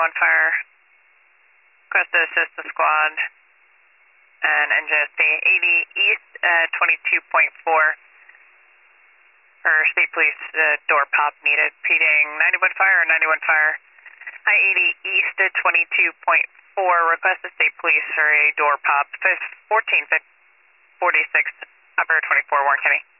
on fire. Request to assist the squad. And NJSD 80 East, 22.4. For state police, door pop needed. Peeding 91 fire or 91 fire. I-80 East, 22.4. Request to state police for a door pop. 1446, upper 24, Warren County.